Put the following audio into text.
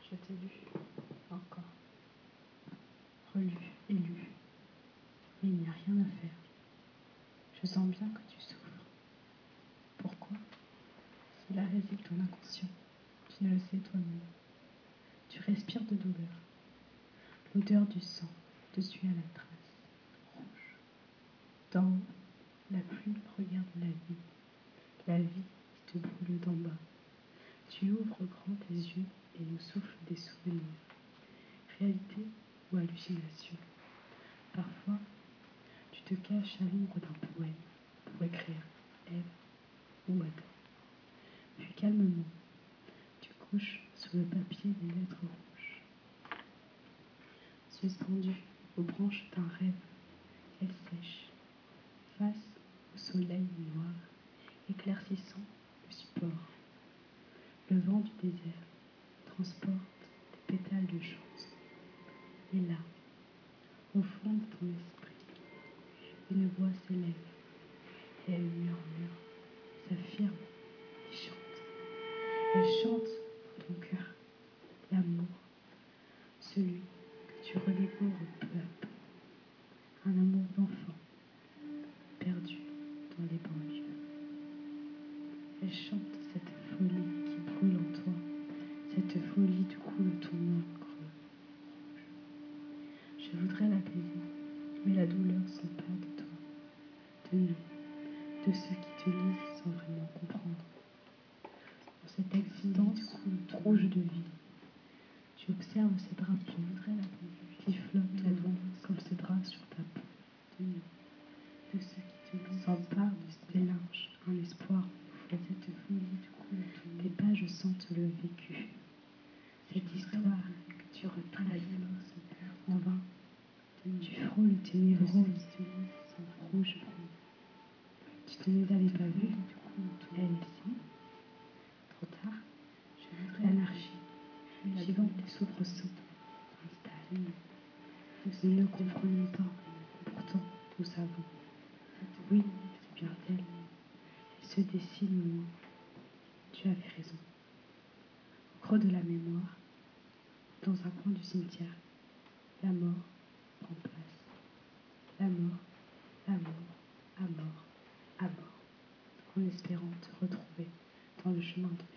Je t'ai lu, encore, relu et lu, mais il n'y a rien à faire. Je sens bien que tu souffres. Pourquoi? Cela réside ton inconscient. Tu ne le sais toi-même. Tu respires de douleur. L'odeur du sang dessus à la trace, rouge. D'en haut, la pluie regarde la vie qui te brûle d'en bas. Tu ouvres grand tes yeux et nous souffles des souvenirs. Réalité ou hallucination? Parfois, tu te caches à l'ombre d'un poème pour écrire Ève ou Adam. Puis calmement, tu couches sous le papier des lettres rouges. Suspendues aux branches d'un rêve, elles sèchent, face au soleil noir, éclaircissant le support. Le vent du désert transporte des pétales de chance. Et là, au fond de ton esprit, une voix s'élève et elle murmure, s'affirme et chante. Elle chante dans ton cœur l'amour, celui que tu redécouvres peu à peu. Un amour d'enfant, perdu dans les banlieues. Elle chante cette folie qui brûle en toi, cette folie du coup de ton âme creux, rouge. Je voudrais l'apaiser, mais la douleur s'empare de toi, de nous, de ceux qui te lisent sans vraiment comprendre. Dans cette existence rouge de vie, tu observes ces draps qui flottent au vent comme ces draps sur ta peau. De ceux qui te s'emparent de tes linges, un espoir de cette folie du coup. Tes pages sentent le vécu. Cette histoire que tu retraces en vain. Tu frôles tes névroses rouges. Tu ne les avais pas vues, elles ici. Trop tard, l'anarchie, vivant des soubresauts, s'installe. Nous ne comprenons pas, pourtant nous savons. Oui, c'est bien elle. Elle se dessine au loin. Tu avais raison. Au creux de la mémoire, dans un coin du cimetière, la mort prend place. La mort, l'amour, à mort, en espérant te retrouver dans le chemin de